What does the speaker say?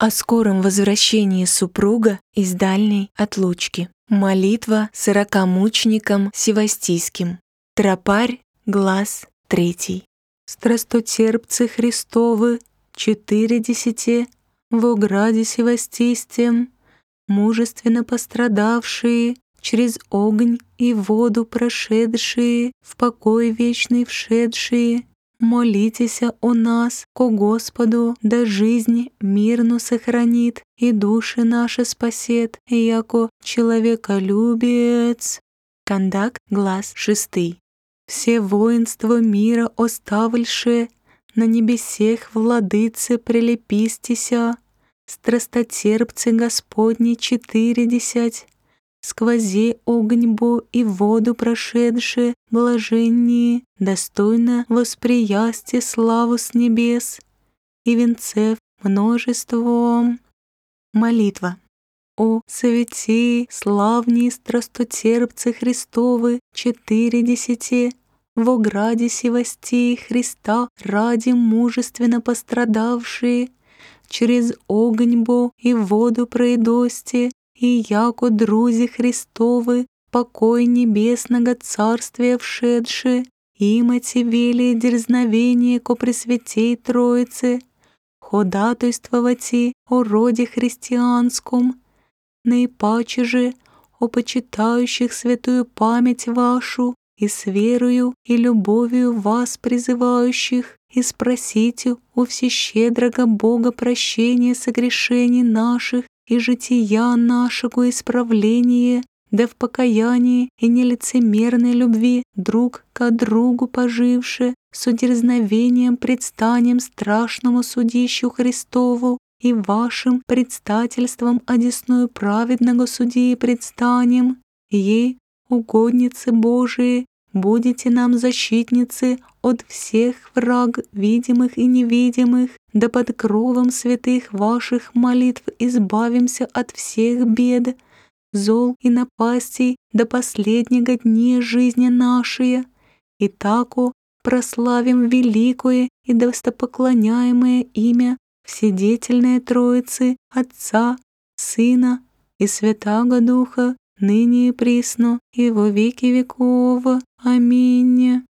о скором возвращении супруга из дальней отлучки. Молитва 40 мученикам Севастийским. Тропарь, глаз 3. Страстотерпцы Христовы, 40 во граде Севастийском, мужественно пострадавшие, через огонь и воду прошедшие, в покой вечный вшедшие, молитесь о нас, ко Господу, да жизнь мирно сохранит и души наши спасет, яко человеколюбец. Кондак, глаз 6. Все воинство мира оставльше, на небесех владыце прилепистися, страстотерпцы Господни 40, сквозе огонь бо и воду прошедше, блаженние, достойно восприясти славу с небес и венцев множеством. Молитва. О святей, славние страстотерпцы Христовы, 40, во граде Севастии Христа ради мужественно пострадавшие, через огонь бо и воду пройдости, и яко друзи Христовы, покой небесного царствия вшедши, имати вели дерзновение ко Пресвятей Троице, ходатайствовати о роде христианском, наипаче же о почитающих святую память вашу и с верою и любовью вас призывающих, и спросите у всещедрого Бога прощения согрешений наших и жития нашего исправления, да в покаянии и нелицемерной любви друг ко другу поживши, с удерзновением предстанем страшному судищу Христову и вашим предстательством одесную праведного судьи предстанем, ей, угодницы Божии, будете нам защитницы от всех враг видимых и невидимых, да под кровом святых ваших молитв избавимся от всех бед, зол и напастей до последнего дня жизни нашей, и тако прославим великое и достопоклоняемое имя Вседетельной Троицы, Отца, Сына и Святаго Духа, ныне и присно, и во веки веков. Аминь.